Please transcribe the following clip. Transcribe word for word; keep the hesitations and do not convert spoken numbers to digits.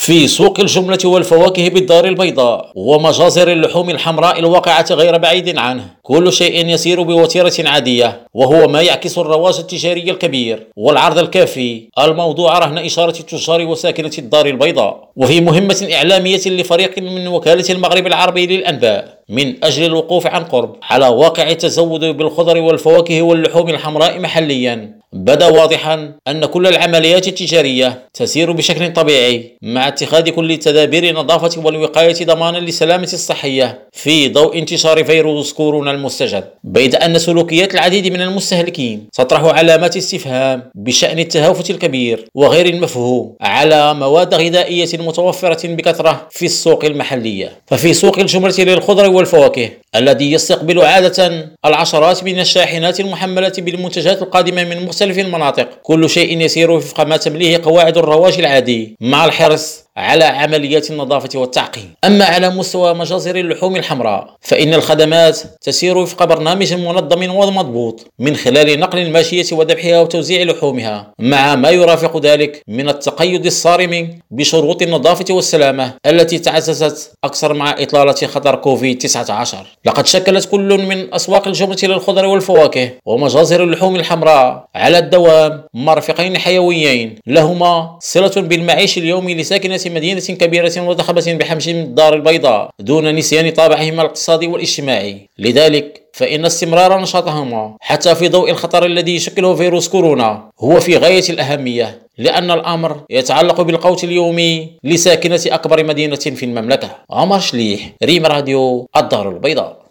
في سوق الجملة والفواكه بالدار البيضاء ومجازر اللحوم الحمراء الواقعة غير بعيد عنه، كل شيء يسير بوتيرة عادية، وهو ما يعكس الرواج التجاري الكبير والعرض الكافي الموضوع رهن إشارة التجار وساكنة الدار البيضاء. وفي مهمة إعلامية لفريق من وكالة المغرب العربي للأنباء من أجل الوقوف عن قرب على واقع التزود بالخضر والفواكه واللحوم الحمراء محليا، بدا واضحا أن كل العمليات التجارية تسير بشكل طبيعي مع اتخاذ كل تدابير النظافة والوقاية ضمانا للسلامة الصحية في ضوء انتشار فيروس كورونا المستجد، بيد أن سلوكيات العديد من المستهلكين تطرح علامات استفهام بشأن التهافت الكبير وغير المفهوم على مواد غذائية متوفرة بكثرة في السوق المحلية. ففي سوق الجملة للخضر والفواكه الذي يستقبل عادة العشرات من الشاحنات المحملة بالمنتجات القادمة من مختلف المناطق، كل شيء يسير وفق ما تمليه قواعد الرواج العادي مع الحرص على عمليات النظافة والتعقيم. أما على مستوى مجازر اللحوم الحمراء فإن الخدمات تسير وفق برنامج منظم ومضبوط من خلال نقل الماشية وذبحها وتوزيع لحومها، مع ما يرافق ذلك من التقيد الصارم بشروط النظافة والسلامة التي تعززت أكثر مع إطلالة خطر كوفيد تسعة عشر. لقد شكلت كل من أسواق الجملة للخضر والفواكه ومجازر اللحوم الحمراء على الدوام مرفقين حيويين لهما صلة بالمعيش اليومي لساكنة مدينة كبيرة وضخمة بحجم الدار البيضاء دون نسيان طابعهما الاقتصادي والاجتماعي. لذلك فإن استمرار نشاطهما حتى في ضوء الخطر الذي يشكله فيروس كورونا هو في غاية الأهمية، لأن الأمر يتعلق بالقوت اليومي لساكنة أكبر مدينة في المملكة. عمر شليح، ريم راديو، الدار البيضاء.